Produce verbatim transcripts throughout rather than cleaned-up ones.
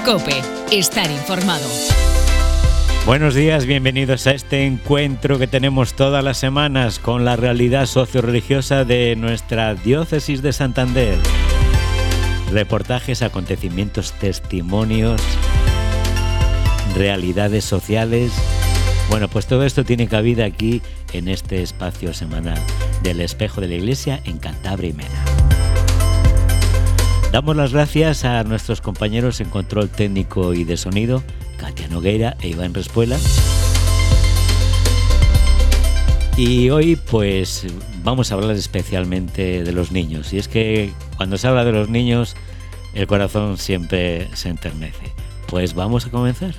COPE. Estar informado. Buenos días, bienvenidos a este encuentro que tenemos todas las semanas con la realidad socio-religiosa de nuestra diócesis de Santander. Reportajes, acontecimientos, testimonios, realidades sociales. Bueno, pues todo esto tiene cabida aquí en este espacio semanal del Espejo de la Iglesia en Cantabria y Mena. Damos las gracias a nuestros compañeros en control técnico y de sonido, Katia Nogueira e Iván Respuela. Y hoy pues vamos a hablar especialmente de los niños. Y es que cuando se habla de los niños, el corazón siempre se enternece. Pues vamos a comenzar.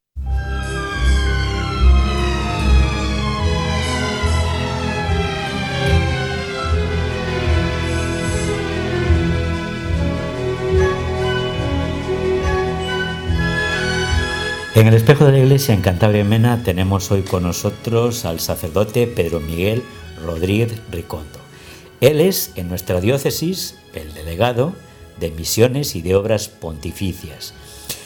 En el Espejo de la Iglesia en Cantabria y Mena tenemos hoy con nosotros al sacerdote Pedro Miguel Rodríguez Ricondo. Él es, en nuestra diócesis, el delegado de misiones y de obras pontificias.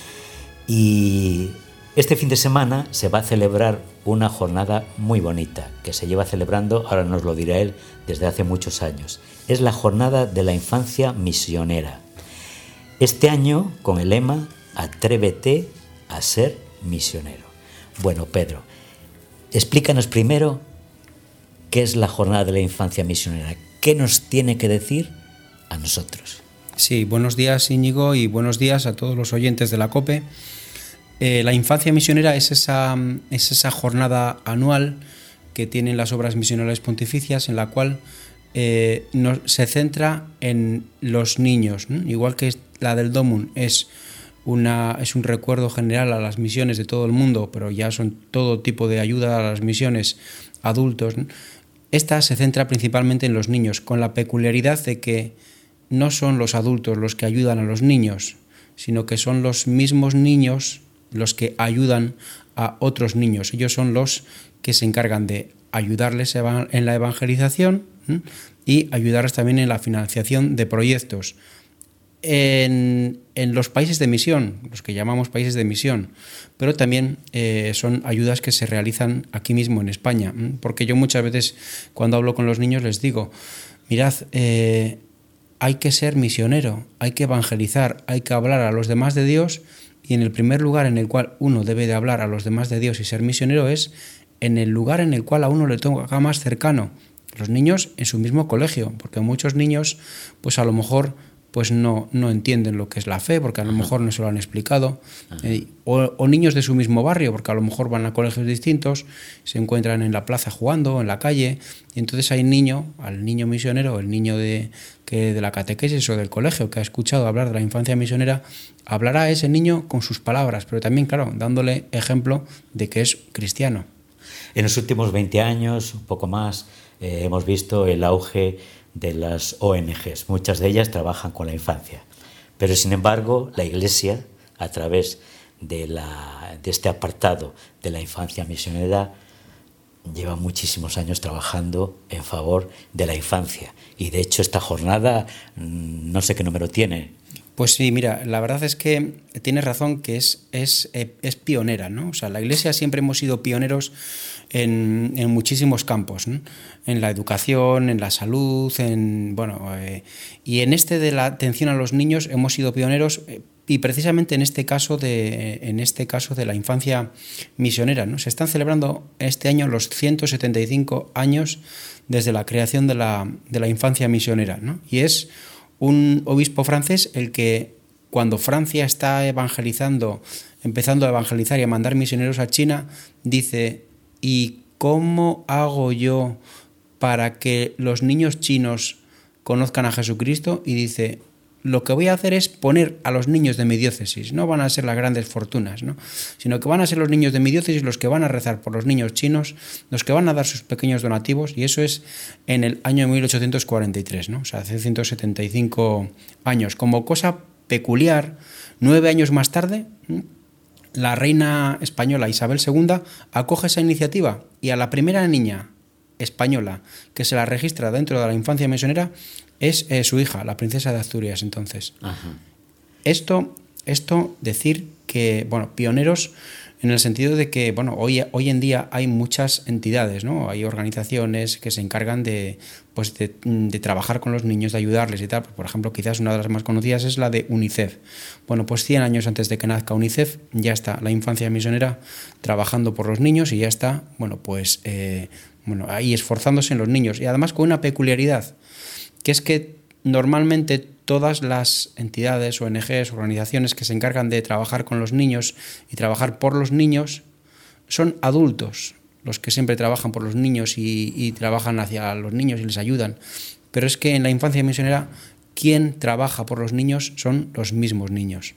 Y este fin de semana se va a celebrar una jornada muy bonita que se lleva celebrando, ahora nos lo dirá él, desde hace muchos años. Es la Jornada de la Infancia Misionera. Este año con el lema Atrévete a ser misionero. Bueno, Pedro, explícanos primero qué es la Jornada de la Infancia Misionera. ¿Qué nos tiene que decir a nosotros? Sí, buenos días, Íñigo, y buenos días a todos los oyentes de la COPE. Eh, la Infancia Misionera es esa, es esa jornada anual que tienen las obras misionales pontificias en la cual eh, no, se centra en los niños, ¿no? Igual que la del Domum es Una, es un recuerdo general a las misiones de todo el mundo, pero ya son todo tipo de ayuda a las misiones adultos. Esta se centra principalmente en los niños, con la peculiaridad de que no son los adultos los que ayudan a los niños, sino que son los mismos niños los que ayudan a otros niños. Ellos son los que se encargan de ayudarles en la evangelización y ayudarles también en la financiación de proyectos. En, en los países de misión, los que llamamos países de misión, pero también eh, son ayudas que se realizan aquí mismo en España, porque yo muchas veces cuando hablo con los niños les digo, mirad, eh, hay que ser misionero, hay que evangelizar, hay que hablar a los demás de Dios, y en el primer lugar en el cual uno debe de hablar a los demás de Dios y ser misionero es en el lugar en el cual a uno le toca más cercano, los niños en su mismo colegio, porque muchos niños pues a lo mejor pues no, no entienden lo que es la fe, porque a lo mejor no se lo han explicado, eh, o, o niños de su mismo barrio, porque a lo mejor van a colegios distintos, se encuentran en la plaza jugando, en la calle, y entonces hay niño, al niño misionero, el niño de, que de la catequesis o del colegio que ha escuchado hablar de la infancia misionera, hablará a ese niño con sus palabras, pero también, claro, dándole ejemplo de que es cristiano. En los últimos veinte años, un poco más, eh, hemos visto el auge de las O N Ges. Muchas de ellas trabajan con la infancia. Pero, sin embargo, la Iglesia, a través de, la, de este apartado de la infancia misionera, lleva muchísimos años trabajando en favor de la infancia. Y, de hecho, esta jornada, no sé qué número tiene. Pues sí, mira, la verdad es que tienes razón que es, es, es pionera, ¿no? O sea, la Iglesia siempre hemos sido pioneros en, en muchísimos campos, ¿no? En la educación, en la salud, en bueno, eh, y en este de la atención a los niños hemos sido pioneros, eh, y precisamente en este caso de en este caso de la infancia misionera, ¿no? Se están celebrando este año los ciento setenta y cinco años desde la creación de la de la infancia misionera, ¿no? Y es un obispo francés el que, cuando Francia está evangelizando, empezando a evangelizar y a mandar misioneros a China, dice, ¿y cómo hago yo para que los niños chinos conozcan a Jesucristo? Y dice, lo que voy a hacer es poner a los niños de mi diócesis, no van a ser las grandes fortunas, ¿no? Sino que van a ser los niños de mi diócesis los que van a rezar por los niños chinos, los que van a dar sus pequeños donativos, y eso es en el año mil ochocientos cuarenta y tres, ¿no? O sea, hace ciento setenta y cinco años. Como cosa peculiar, nueve años más tarde, la reina española Isabel segunda acoge esa iniciativa, y a la primera niña española que se la registra dentro de la infancia misionera es eh, su hija, la princesa de Asturias, entonces. Ajá. Esto, esto decir que, bueno, pioneros en el sentido de que, bueno, hoy, hoy en día hay muchas entidades, ¿no? Hay organizaciones que se encargan de, pues de, de trabajar con los niños, de ayudarles y tal. Por ejemplo, quizás una de las más conocidas es la de UNICEF. Bueno, pues cien años antes de que nazca UNICEF, ya está la infancia misionera trabajando por los niños y ya está, bueno, pues eh, bueno, ahí esforzándose en los niños. Y además con una peculiaridad, que es que normalmente todas las entidades, O N Ges, organizaciones que se encargan de trabajar con los niños y trabajar por los niños son adultos, los que siempre trabajan por los niños y, y trabajan hacia los niños y les ayudan. Pero es que en la infancia misionera, quien trabaja por los niños son los mismos niños.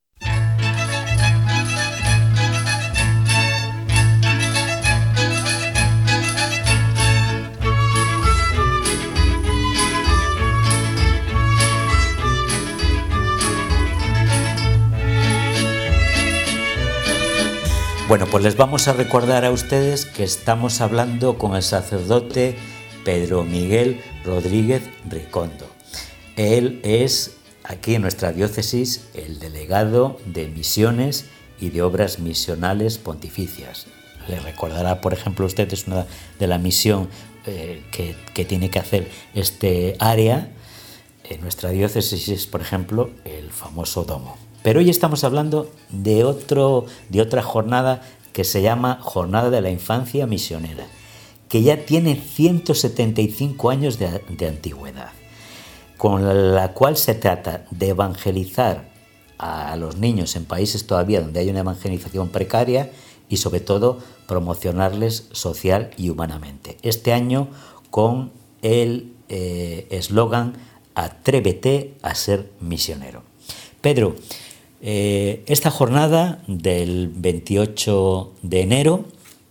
Bueno, pues les vamos a recordar a ustedes que estamos hablando con el sacerdote Pedro Miguel Rodríguez Ricondo. Él es, aquí en nuestra diócesis, el delegado de misiones y de obras misionales pontificias. Les recordará, por ejemplo, a ustedes una de la misión eh, que, que tiene que hacer este área en nuestra diócesis es, por ejemplo, el famoso domo. Pero hoy estamos hablando de, otro, de otra jornada que se llama Jornada de la Infancia Misionera, que ya tiene ciento setenta y cinco años de, de antigüedad, con la cual se trata de evangelizar a los niños en países todavía donde hay una evangelización precaria y sobre todo promocionarles social y humanamente. Este año con el eslogan eh, Atrévete a ser misionero. Pedro, Eh, esta jornada del veintiocho de enero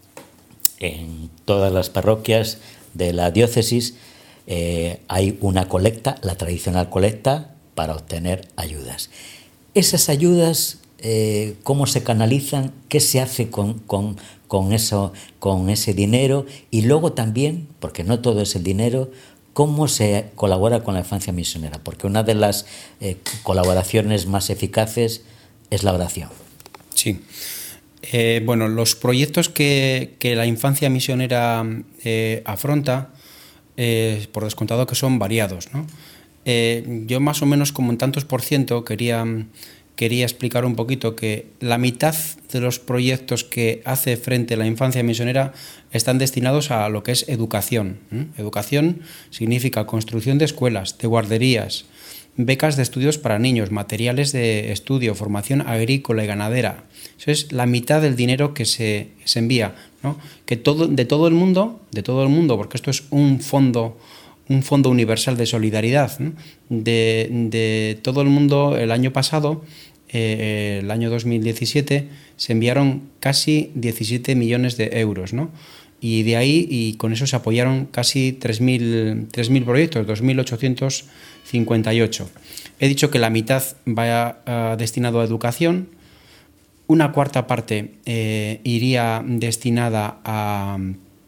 en todas las parroquias de la diócesis eh, hay una colecta, la tradicional colecta, para obtener ayudas. Esas ayudas, eh, ¿cómo se canalizan? ¿Qué se hace con, con, con, eso, con ese dinero? Y luego también, porque no todo es el dinero, ¿cómo se colabora con la infancia misionera? Porque una de las eh, colaboraciones más eficaces es la oración. Sí. Eh, bueno, los proyectos que, que la infancia misionera eh, afronta, eh, por descontado que son variados, ¿no? Eh, yo más o menos como en tantos por ciento quería, quería explicar un poquito que la mitad de los proyectos que hace frente la infancia misionera están destinados a lo que es educación. ¿eh? Educación significa construcción de escuelas, de guarderías, becas de estudios para niños, materiales de estudio, formación agrícola y ganadera. Eso es la mitad del dinero que se, se envía, ¿no? Que todo, de todo el mundo, de todo el mundo, porque esto es un fondo, un fondo universal de solidaridad, ¿no? de, de todo el mundo. El año pasado, eh, el año dos mil diecisiete, se enviaron casi diecisiete millones de euros, ¿no? Y de ahí, y con eso se apoyaron casi tres mil proyectos, dos mil ochocientos cincuenta y ocho. He dicho que la mitad va uh, destinado a educación, una cuarta parte eh, iría destinada a,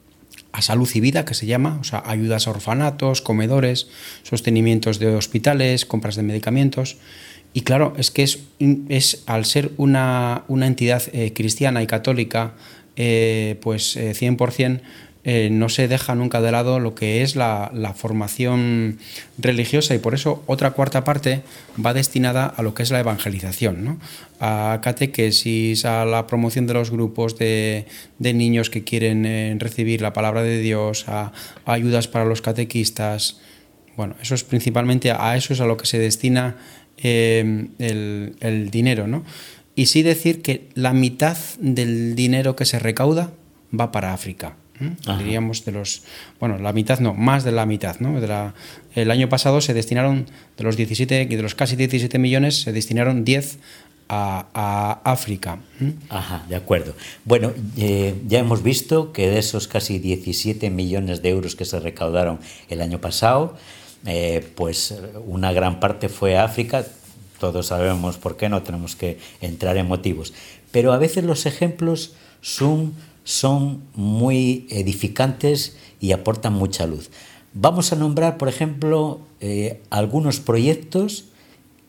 a salud y vida, que se llama, o sea, ayudas a orfanatos, comedores, sostenimientos de hospitales, compras de medicamentos. Y claro, es que es, es al ser una, una entidad eh, cristiana y católica, eh, pues eh, cien por ciento, eh, no se deja nunca de lado lo que es la, la formación religiosa, y por eso otra cuarta parte va destinada a lo que es la evangelización, ¿no? A catequesis, a la promoción de los grupos de, de niños que quieren eh, recibir la palabra de Dios, a, a ayudas para los catequistas. Bueno, eso es principalmente, a eso es a lo que se destina eh, el, el dinero, ¿no? Y sí decir que la mitad del dinero que se recauda va para África. ¿eh? Diríamos de los, bueno, la mitad no, más de la mitad, ¿no? De la, el año pasado se destinaron, de los diecisiete, de los casi diecisiete millones, se destinaron diez a, a África. ¿eh? Ajá, de acuerdo. Bueno, eh, ya hemos visto que de esos casi diecisiete millones de euros que se recaudaron el año pasado, eh, pues una gran parte fue a África. Todos sabemos por qué, no tenemos que entrar en motivos. Pero a veces los ejemplos son, son muy edificantes y aportan mucha luz. Vamos a nombrar, por ejemplo, eh, algunos proyectos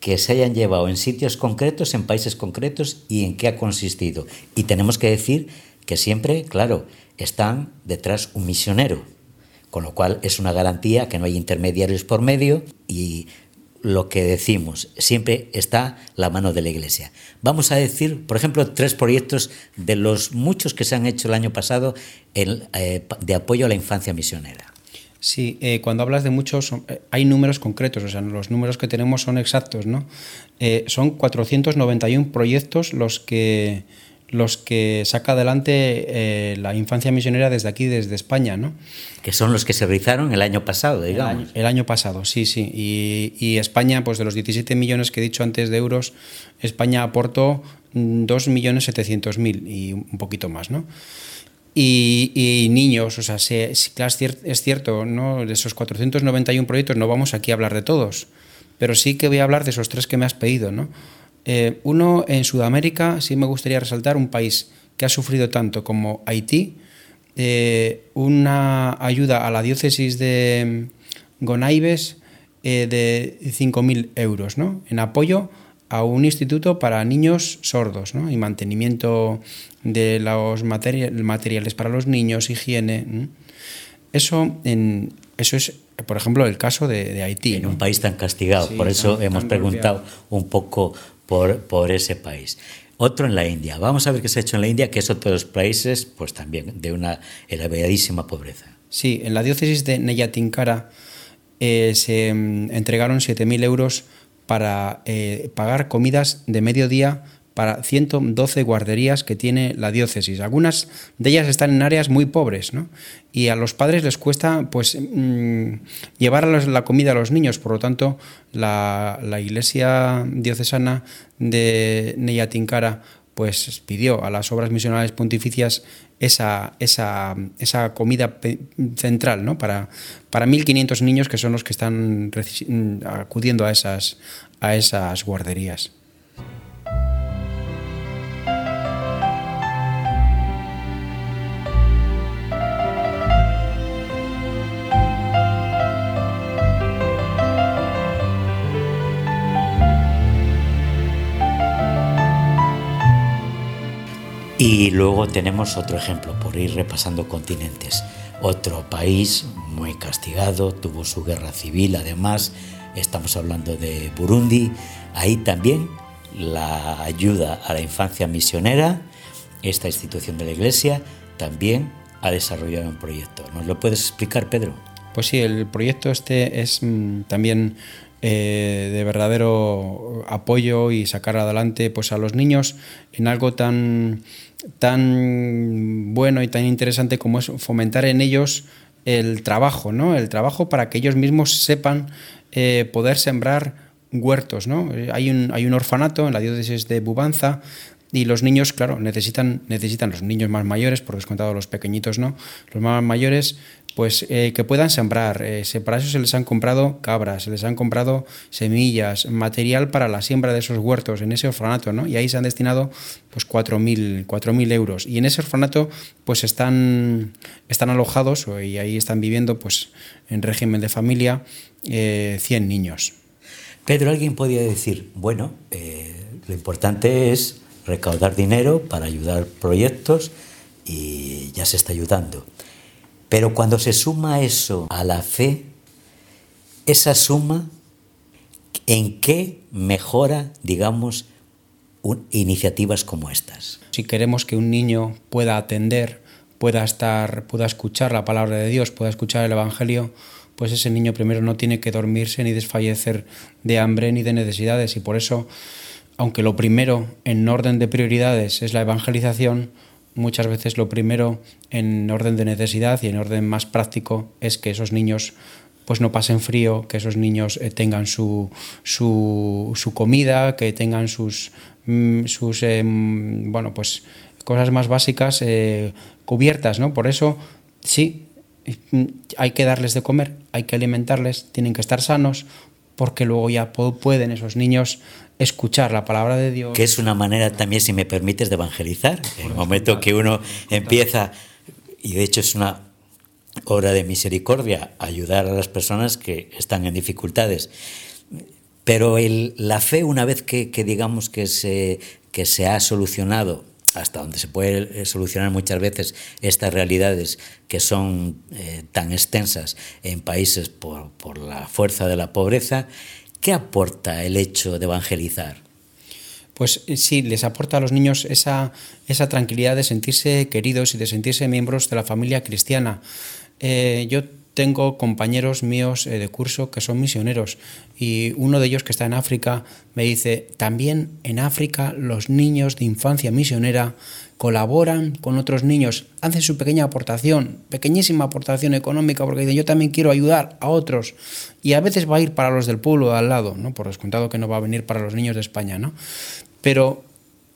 que se hayan llevado en sitios concretos, en países concretos y en qué ha consistido. Y tenemos que decir que siempre, claro, están detrás un misionero, con lo cual es una garantía que no hay intermediarios por medio y lo que decimos, siempre está la mano de la Iglesia. Vamos a decir, por ejemplo, tres proyectos de los muchos que se han hecho el año pasado el, eh, de apoyo a la infancia misionera. Sí, eh, cuando hablas de muchos, eh, hay números concretos, o sea, los números que tenemos son exactos, ¿no? Eh, son cuatrocientos noventa y uno proyectos los que, los que saca adelante eh, la infancia misionera desde aquí, desde España, ¿no? Que son los que se realizaron el año pasado, digamos. El año, el año pasado, sí, sí. Y, y España, pues de los diecisiete millones que he dicho antes de euros, España aportó dos millones setecientos mil y un poquito más, ¿no? Y, y niños, o sea, se, claro, es cierto, ¿no? De esos cuatrocientos noventa y uno proyectos no vamos aquí a hablar de todos, pero sí que voy a hablar de esos tres que me has pedido, ¿no? Eh, uno, en Sudamérica, sí me gustaría resaltar un país que ha sufrido tanto como Haití, eh, una ayuda a la diócesis de Gonaibes eh, de cinco mil euros, ¿no? En apoyo a un instituto para niños sordos, ¿no? Y mantenimiento de los materiales para los niños, higiene. ¿no? Eso, en, eso es, por ejemplo, el caso de, de Haití. En ¿no? un país tan castigado, sí, por eso tan, hemos tan preguntado golpeado. un poco por, por ese país. Otro en la India. Vamos a ver qué se ha hecho en la India, que es otro de los países pues también de una elevadísima pobreza. Sí, en la diócesis de Neyatinkara eh, se entregaron siete mil euros para eh, pagar comidas de mediodía para ciento doce guarderías que tiene la diócesis. Algunas de ellas están en áreas muy pobres, ¿no? Y a los padres les cuesta pues mmm, llevar la comida a los niños. Por lo tanto, la, la Iglesia diocesana de Neyatinkara pues pidió a las obras misionales pontificias esa, esa, esa comida central, ¿no? para, para mil quinientos niños que son los que están acudiendo a esas, a esas guarderías. Y luego tenemos otro ejemplo, por ir repasando continentes. Otro país muy castigado, tuvo su guerra civil, además, estamos hablando de Burundi. Ahí también la ayuda a la infancia misionera, esta institución de la Iglesia, también ha desarrollado un proyecto. ¿Nos lo puedes explicar, Pedro? Pues sí, el proyecto este es mmm, también eh, de verdadero apoyo y sacar adelante pues, a los niños en algo tan... tan bueno y tan interesante como es fomentar en ellos el trabajo, ¿no? El trabajo para que ellos mismos sepan eh, poder sembrar huertos, ¿no? Hay un, hay un orfanato en la diócesis de Bubanza y los niños, claro, necesitan, necesitan los niños más mayores, por descontado los pequeñitos, ¿no? Los más mayores, pues eh, que puedan sembrar. Eh, para eso se les han comprado cabras, se les han comprado semillas, material para la siembra de esos huertos en ese orfanato, ¿no? Y ahí se han destinado pues cuatro mil euros. Y en ese orfanato pues están, están alojados y ahí están viviendo pues en régimen de familia eh, cien niños. Pedro, alguien podría decir, bueno, eh, lo importante es recaudar dinero para ayudar proyectos y ya se está ayudando. Pero cuando se suma eso a la fe, esa suma, ¿en qué mejora, digamos, un, iniciativas como estas? Si queremos que un niño pueda atender, pueda estar, pueda escuchar la palabra de Dios, pueda escuchar el Evangelio, pues ese niño primero no tiene que dormirse ni desfallecer de hambre ni de necesidades. Y por eso, aunque lo primero en orden de prioridades es la evangelización, muchas veces lo primero en orden de necesidad y en orden más práctico es que esos niños pues no pasen frío, que esos niños eh, tengan su, su, su comida, que tengan sus, mm, sus eh, bueno, pues cosas más básicas eh, cubiertas, ¿no? Por eso, sí, hay que darles de comer, hay que alimentarles, tienen que estar sanos, porque luego ya pueden esos niños escuchar la palabra de Dios. Que es una manera también, si me permites, de evangelizar. En el momento que uno empieza, y de hecho es una obra de misericordia, ayudar a las personas que están en dificultades. Pero el, la fe, una vez que, que digamos que se, que se ha solucionado, hasta donde se puede solucionar muchas veces estas realidades que son eh, tan extensas en países por, por la fuerza de la pobreza, ¿qué aporta el hecho de evangelizar? Pues sí, les aporta a los niños esa, esa tranquilidad de sentirse queridos y de sentirse miembros de la familia cristiana. Eh, yo tengo compañeros míos eh, de curso que son misioneros y uno de ellos que está en África me dice, también en África los niños de infancia misionera colaboran con otros niños, hacen su pequeña aportación, pequeñísima aportación económica, porque dicen, yo también quiero ayudar a otros, y a veces va a ir para los del pueblo de al lado, ¿no? Por descontado que no va a venir para los niños de España, ¿no? Pero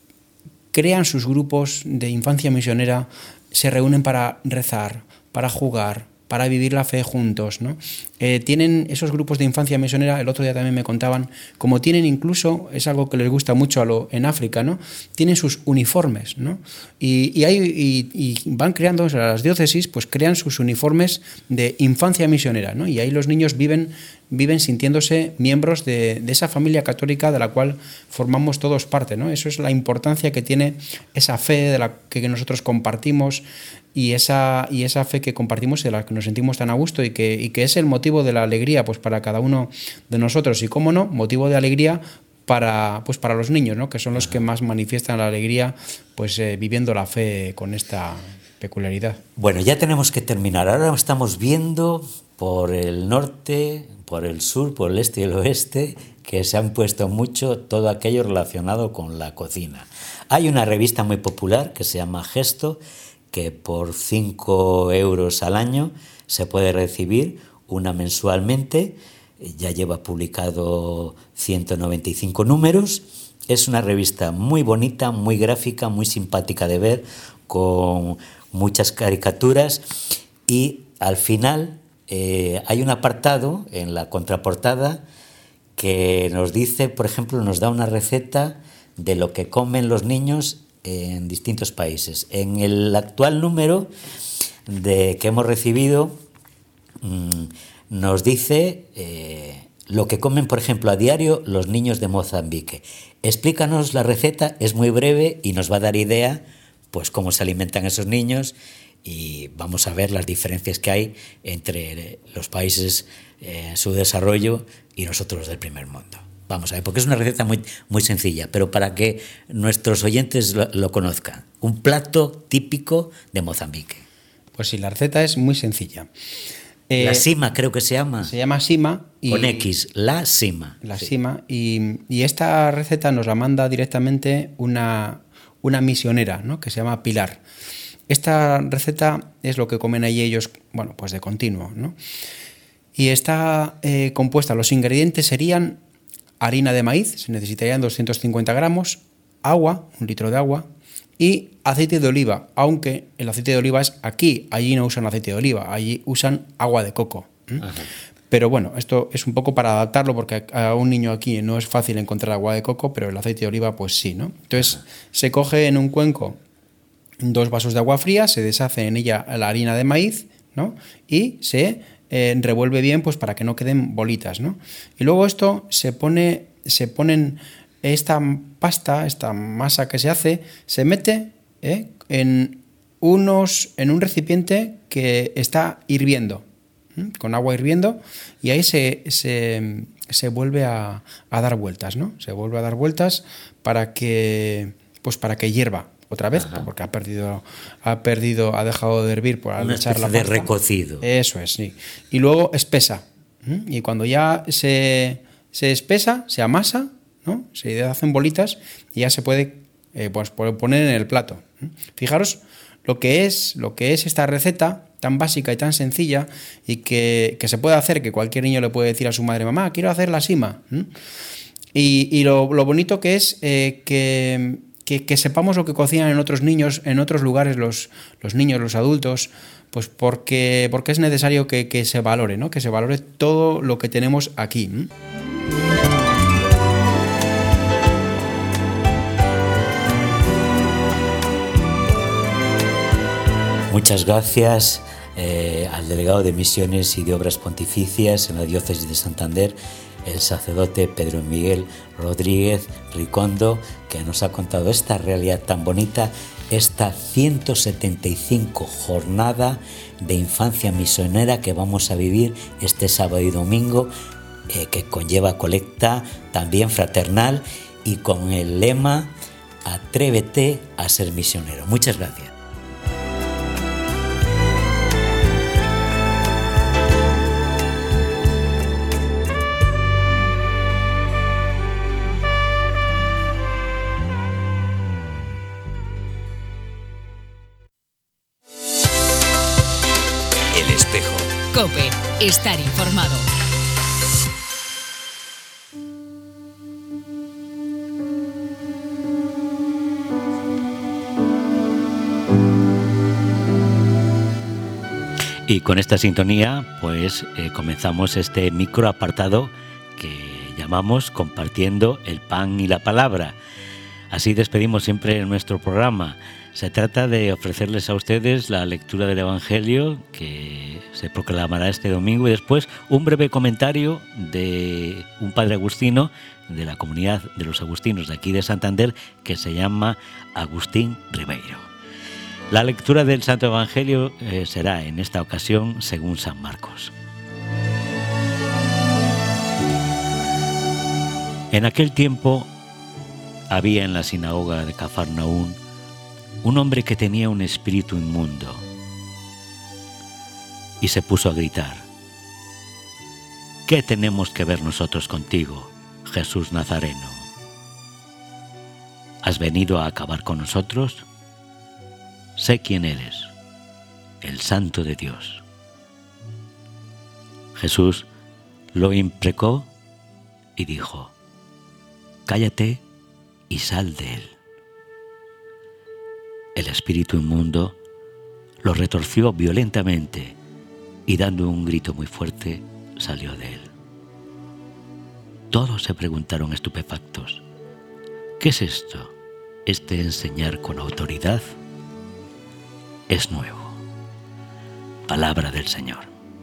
crean sus grupos de infancia misionera, se reúnen para rezar, para jugar, para vivir la fe juntos, ¿no? Eh, tienen esos grupos de infancia misionera, el otro día también me contaban, como tienen incluso, es algo que les gusta mucho a lo, en África, ¿no? Tienen sus uniformes, ¿no? Y, y, hay, y, y van creando, o sea, las diócesis pues crean sus uniformes de infancia misionera, ¿no? Y ahí los niños viven, viven sintiéndose miembros de, de esa familia católica de la cual formamos todos parte, ¿no? Eso es la importancia que tiene esa fe de la que nosotros compartimos y esa, y esa fe que compartimos y de la que nos sentimos tan a gusto y que, y que es el motivo de la alegría pues para cada uno de nosotros y, cómo no, motivo de alegría para, pues para los niños, ¿no? Que son los que más manifiestan la alegría pues eh, viviendo la fe con esta peculiaridad. Bueno, ya tenemos que terminar. Ahora estamos viendo por el norte, por el sur, por el este y el oeste, que se han puesto mucho todo aquello relacionado con la cocina. Hay una revista muy popular que se llama Gesto, que por cinco euros al año se puede recibir una mensualmente, ya lleva publicado ciento noventa y cinco números, es una revista muy bonita, muy gráfica, muy simpática de ver, con muchas caricaturas y al final eh, hay un apartado en la contraportada que nos dice, por ejemplo, nos da una receta de lo que comen los niños en distintos países. En el actual número de que hemos recibido mmm, nos dice eh, lo que comen, por ejemplo, a diario los niños de Mozambique. Explícanos la receta, es muy breve y nos va a dar idea pues cómo se alimentan esos niños y vamos a ver las diferencias que hay entre los países en su desarrollo y nosotros del primer mundo. Vamos a ver, porque es una receta muy, muy sencilla, pero para que nuestros oyentes lo, lo conozcan. Un plato típico de Mozambique. Pues sí, la receta es muy sencilla. Eh, la sima creo que se llama. Se llama sima. Y con X, la sima. La sí. sima. Y, y esta receta nos la manda directamente una, una misionera, ¿no? Que se llama Pilar. Esta receta es lo que comen ahí ellos, bueno, pues de continuo, ¿no? Y está eh, compuesta, los ingredientes serían harina de maíz, se necesitarían doscientos cincuenta gramos, agua, un litro de agua, y aceite de oliva, aunque el aceite de oliva es aquí, allí no usan aceite de oliva, allí usan agua de coco. Ajá. Pero bueno, esto es un poco para adaptarlo, porque a un niño aquí no es fácil encontrar agua de coco, pero el aceite de oliva pues sí, ¿no? Entonces Ajá. se coge en un cuenco dos vasos de agua fría, se deshace en ella la harina de maíz, ¿no? Y se eh, revuelve bien pues para que no queden bolitas, ¿no? Y luego esto se pone, se ponen esta pasta, esta masa que se hace, se mete ¿eh? en unos, en un recipiente que está hirviendo, ¿eh? Con agua hirviendo, y ahí se, se, se vuelve a, a dar vueltas, ¿no? Se vuelve a dar vueltas para que, pues para que hierva otra vez, Ajá. porque ha perdido, ha perdido, ha dejado de hervir por al echar la pasta. De recocido. Eso es, sí. Y luego espesa. ¿eh? Y cuando ya se, se espesa, se amasa, ¿no? Se hacen bolitas y ya se puede eh, pues, poner en el plato. ¿eh? Fijaros lo que es, lo que es esta receta tan básica y tan sencilla y que, que se puede hacer, que cualquier niño le puede decir a su madre, mamá, quiero hacer la sima. ¿eh? Y, y lo, lo bonito que es eh, que... Que, que sepamos lo que cocinan en otros niños, en otros lugares los, los niños, los adultos, pues porque, porque es necesario que, que se valore, ¿no? Que se valore todo lo que tenemos aquí. ¿eh? Muchas gracias, eh, al delegado de Misiones y de Obras Pontificias en la Diócesis de Santander, el sacerdote Pedro Miguel Rodríguez Ricondo, que nos ha contado esta realidad tan bonita, esta ciento setenta y cinco jornada de infancia misionera que vamos a vivir este sábado y domingo, eh, que conlleva colecta también fraternal y con el lema Atrévete a ser misionero. Muchas gracias. El Espejo. COPE. Estar informado. Y con esta sintonía, pues eh, comenzamos este micro apartado que llamamos Compartiendo el Pan y la Palabra. Así despedimos siempre nuestro programa. Se trata de ofrecerles a ustedes la lectura del Evangelio que se proclamará este domingo y después un breve comentario de un padre agustino de la comunidad de los agustinos de aquí de Santander que se llama Agustín Ribeiro. La lectura del Santo Evangelio eh, será en esta ocasión según San Marcos. En aquel tiempo había en la sinagoga de Cafarnaún un hombre que tenía un espíritu inmundo y se puso a gritar: ¿qué tenemos que ver nosotros contigo, Jesús Nazareno? ¿Has venido a acabar con nosotros? Sé quién eres, el Santo de Dios. Jesús lo imprecó y dijo: cállate y sal de él. El espíritu inmundo lo retorció violentamente y dando un grito muy fuerte salió de él. Todos se preguntaron estupefactos: ¿qué es esto? ¿Este enseñar con autoridad? Es nuevo. Palabra del Señor.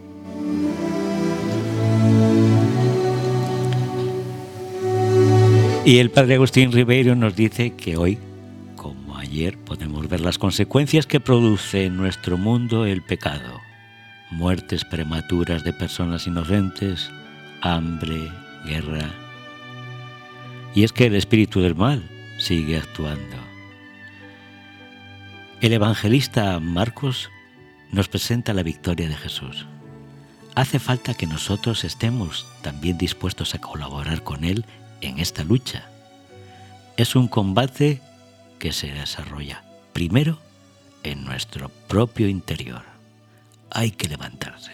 Y el padre Agustín Ribeiro nos dice que hoy, como ayer, podemos ver las consecuencias que produce en nuestro mundo el pecado. Muertes prematuras de personas inocentes, hambre, guerra. Y es que el espíritu del mal sigue actuando. El evangelista Marcos nos presenta la victoria de Jesús. Hace falta que nosotros estemos también dispuestos a colaborar con Él en esta lucha. Es un combate que se desarrolla primero en nuestro propio interior. Hay que levantarse.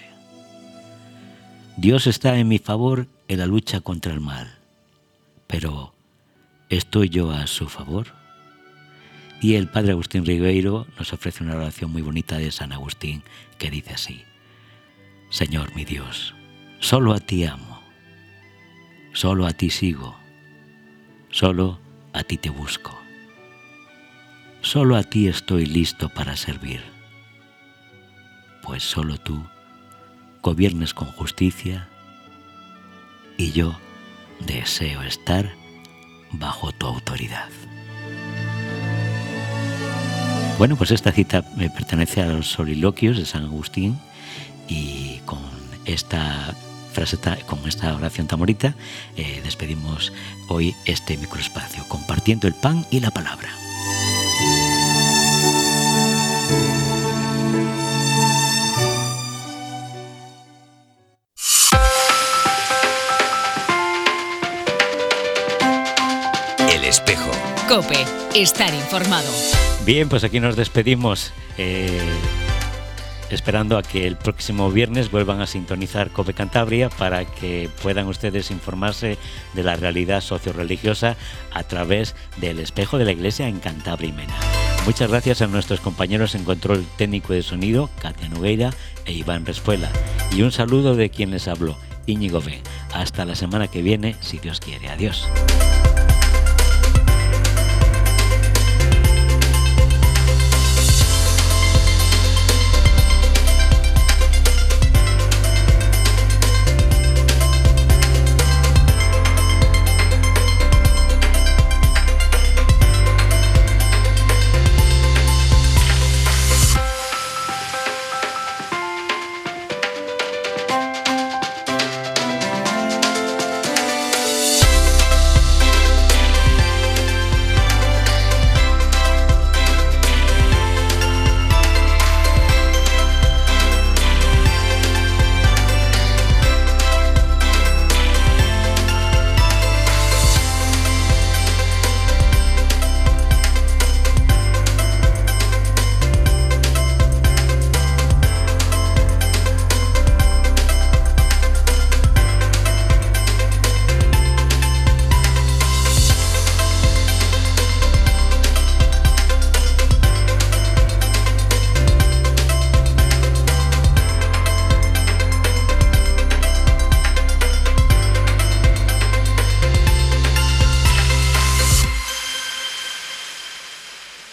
Dios está en mi favor en la lucha contra el mal, pero ¿estoy yo a su favor? Y el padre Agustín Ribeiro nos ofrece una oración muy bonita de San Agustín que dice así: Señor mi Dios, solo a ti amo, solo a ti sigo, solo a ti te busco, solo a ti estoy listo para servir, pues solo tú gobiernes con justicia y yo deseo estar bajo tu autoridad. Bueno, pues esta cita me pertenece a los soliloquios de San Agustín y con esta frase, con esta oración tan bonita, eh, despedimos hoy este microespacio, compartiendo el pan y la palabra. El Espejo. COPE. Estar informado. Bien, pues aquí nos despedimos, eh, esperando a que el próximo viernes vuelvan a sintonizar COPE Cantabria para que puedan ustedes informarse de la realidad socioreligiosa a través del Espejo de la Iglesia en Cantabria y Mena. Muchas gracias a nuestros compañeros en control técnico de sonido, Katia Nogueira e Iván Respuela. Y un saludo de quien les habló, Íñigo Ben. Hasta la semana que viene, si Dios quiere. Adiós.